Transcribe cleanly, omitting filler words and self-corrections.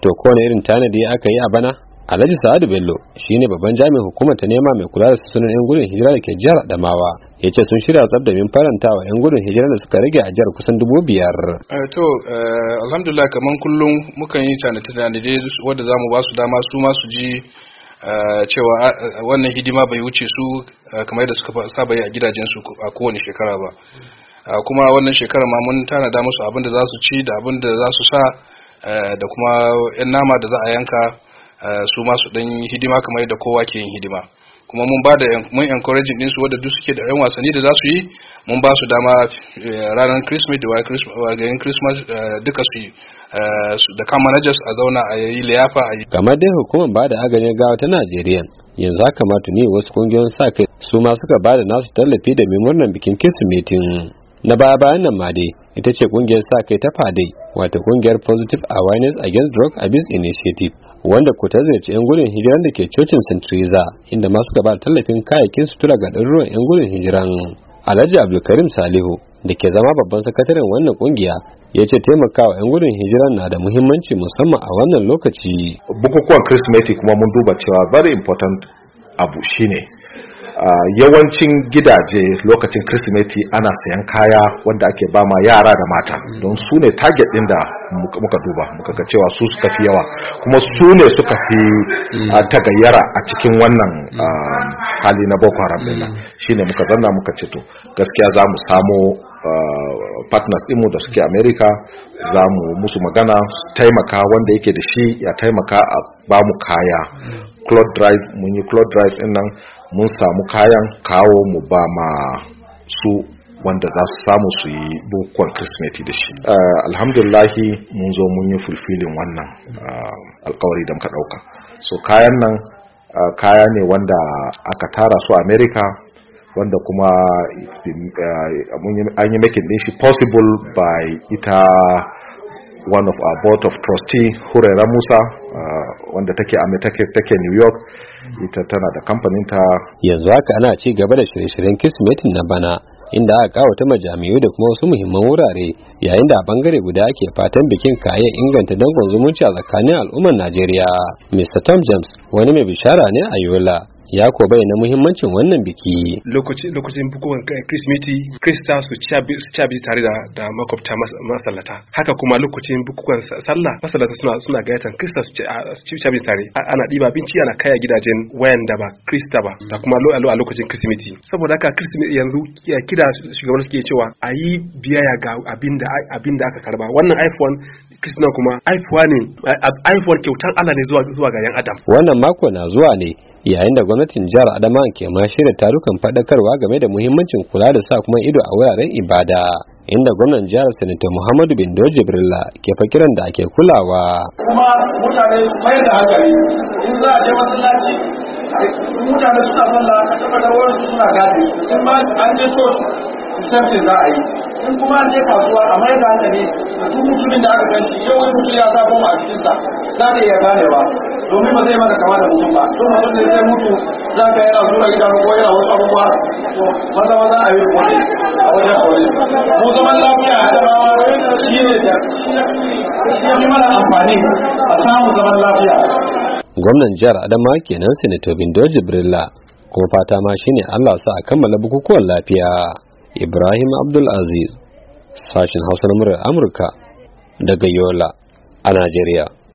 To kowane irin tanadi aka yi a bana? Alhaji Sa'adu Bello shine babban jami'in hukumar ta nema mai kula da sunan 'yan gudun hijira da ke jihar Adamawa. Ya ce sun shirya tsab domin farantawa 'yan gudun hijira da suka rage a jihar kusan 5,000. Alhamdulillah kaman kullum mukan yi tanade wanda za mu ba su dama su ma su ji cewa wannan hidima bai wuce su kamar yadda suka saba yi a gidajensu a kowane shekara ba. Kuma wannan shekara ma mun tanada musu abin da za su ci da abin da za su sa da kuma 'yan nama da za a yanka su masu dan hidima kamar yadda kowa ke yin hidima. Kuma mun encouraging din su wanda duk suke da 'yan wasanni da za su yi, mun ba su dama ranar Christmas da garin Christmas duka su yi da kan managers a zauna a yi liyafa a yi. Kamar dai hukumar ba da agajin gawa ta Najeriya yanzu haka ma tuni wasu kungiyoyin sa kai su ma suka ba da nasu tallafi da murnar bikin Kirsimetin. Na baya-bayan nan ma dai ita ce kungiyar sa kai ta Fadai, wato kungiyar Positive Awareness Against Drug Abuse Initiative, wanda ko ta ziyarci 'yan gudun hijiran da ke cocin St. Teresa, inda ma suka ba tallafin kayayyakin sutura ga ɗaruruwan 'yan gudun hijiran. Alhaji Abdulkarim Salihu da ke zama babban sakataren wannan kungiya ya ce taimakawa 'yan gudun hijiran na da muhimmanci musamman a wannan lokaci. Bukukuwan Kirsimeti kuma mun duba cewa very important abu shine yawancin gidaje lokacin Kirsimeti ana sayan kaya wanda ake ba ma yara da mata, don su ne target din da muka duba muka ga cewa su suka fi yawa kuma su ne suka fi tagayyara a cikin wannan hali na Boko Haram din nan. Shine muka zanna muka ce to gaskiya za mu samo partners ɗinmu da suke America, za mu musu magana taimaka wanda yake da shi ya taimaka a ba mu kaya. Cloth drive, mun yi cloth drive din nan, mun samu kayan kawo mu ba ma su wanda za su samu su yi bukukuwan Kirsimeti da shi. Alhamdulillahi mun zo mun yi fulfilling wannan alkawari da muka dauka. So kayan nan kaya ne wanda aka tara su America, wanda kuma an yi making din shi possible by ita one of our board of trustee Hurera Musa wanda take New York. Ita tana da kamfanin ta. Yanzu haka ana ci gaba da shirye-shiryen Kirsimetin na bana, inda aka kawata majami'u da kuma wasu muhimman wurare, yayin da a bangare guda ake fatan bikin kayan inganta dangon zumunci a tsakanin al'ummar Najeriya. Mr. Tom James wani mai bishara ne a Yola, ya ko bayyana muhimmancin wannan biki. Lokacin bukukuwan Kirsimeti, Krista su ci abinci tare da makwabta masallata. Haka kuma lokacin bukukuwan sallah, masallata suna gayyatar Krista su ci abinci tare. Ana ɗiba abinci ana kaya gidajen wayan da ba Krista ba, da kuma a lokacin Kirsimeti. Saboda haka Kirsimeti yanzu kira shugaban suke cewa a yi biyayya ga abin da aka karba. Wannan iPhone Krista kuma iPhone kyautan Allah ne zuwa ga 'yan Adam. Wannan mako na zuwa ne yayin da gwamnatin jihar Adamawa ke ma shirya tarukan faɗakarwa game da muhimmancin kula da sa kuma ido a wuraren ibada, inda gwamnan jihar Sanata Muhammadu Bindo Jibrilla ke fakiran da ake kulawa. Kuma mutane mai da hankali in za a je masallaci, mutane suna sallah a tabbatar wani suna gadi, in ma an je church reception za a yi, in kuma an je kasuwa a mai da hankali da duk mutumin da aka gan shi yau wani mutum ya sa bomba a cikinsa za ka iya ganewa, domin ba zai maka kama da mutum ba. Don mutum da zai mutu za ka yana zuwa gida ko yana wasu abubuwa, to maza a yi wani a wajen kawai. Mu zaman lafiya a Adamawa shi ne da shi ya fi mana amfani a samun zaman lafiya. Gwamnan jihar Adamawa kenan Senator Bindo Jibrilla, kuma fata ma shine Allah sa a kammala bukukuwan lafiya. Ibrahim Abdul Aziz, sashin Hausa na muryar Amurka daga Yola a Najeriya.